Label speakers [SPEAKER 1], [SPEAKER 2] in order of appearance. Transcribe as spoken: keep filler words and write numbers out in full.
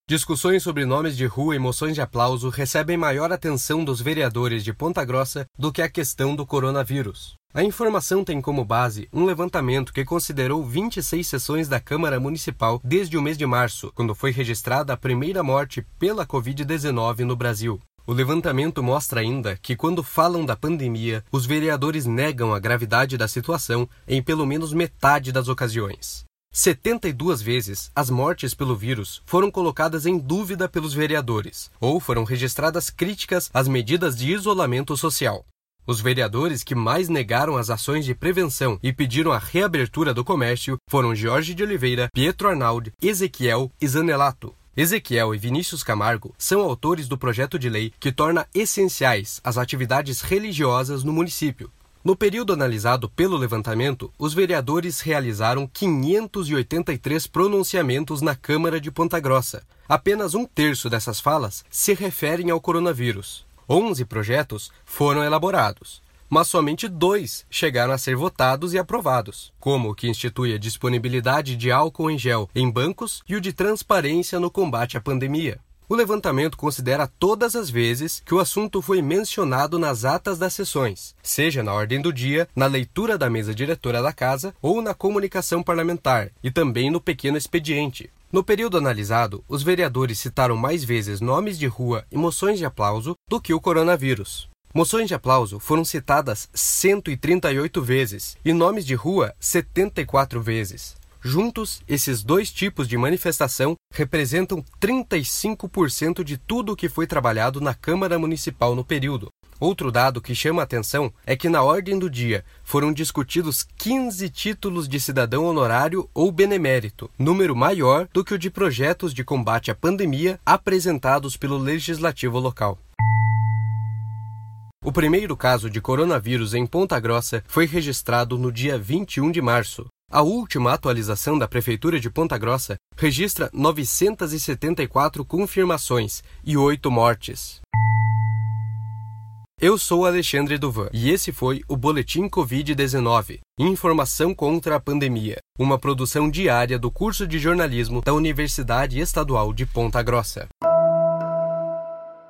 [SPEAKER 1] Discussões sobre nomes de rua e moções de aplauso recebem maior atenção dos vereadores de Ponta Grossa do que a questão do coronavírus. A informação tem como base um levantamento que considerou vinte e seis sessões da Câmara Municipal desde o mês de março, quando foi registrada a primeira morte pela covid dezenove no Brasil. O levantamento mostra ainda que, quando falam da pandemia, os vereadores negam a gravidade da situação em pelo menos metade das ocasiões. setenta e duas vezes, as mortes pelo vírus foram colocadas em dúvida pelos vereadores, ou foram registradas críticas às medidas de isolamento social. Os vereadores que mais negaram as ações de prevenção e pediram a reabertura do comércio foram Jorge de Oliveira, Pietro Arnaldi, Ezequiel e Zanelato. Ezequiel e Vinícius Camargo são autores do projeto de lei que torna essenciais as atividades religiosas no município. No período analisado pelo levantamento, os vereadores realizaram quinhentos e oitenta e três pronunciamentos na Câmara de Ponta Grossa. Apenas um terço dessas falas se referem ao coronavírus. onze projetos foram elaborados, mas somente dois chegaram a ser votados e aprovados, como o que institui a disponibilidade de álcool em gel em bancos e o de transparência no combate à pandemia. O levantamento considera todas as vezes que o assunto foi mencionado nas atas das sessões, seja na ordem do dia, na leitura da mesa diretora da Casa ou na comunicação parlamentar, e também no pequeno expediente. No período analisado, os vereadores citaram mais vezes nomes de rua e moções de aplauso do que o coronavírus. Moções de aplauso foram citadas cento e trinta e oito vezes e nomes de rua setenta e quatro vezes. Juntos, esses dois tipos de manifestação representam trinta e cinco por cento de tudo o que foi trabalhado na Câmara Municipal no período. Outro dado que chama a atenção é que na ordem do dia foram discutidos quinze títulos de cidadão honorário ou benemérito, número maior do que o de projetos de combate à pandemia apresentados pelo Legislativo local. O primeiro caso de coronavírus em Ponta Grossa foi registrado no dia vinte e um de março. A última atualização da Prefeitura de Ponta Grossa registra novecentas e setenta e quatro confirmações e oito mortes. Eu sou Alexandre Duvan e esse foi o Boletim covid dezenove, Informação contra a Pandemia, uma produção diária do curso de jornalismo da Universidade Estadual de Ponta Grossa.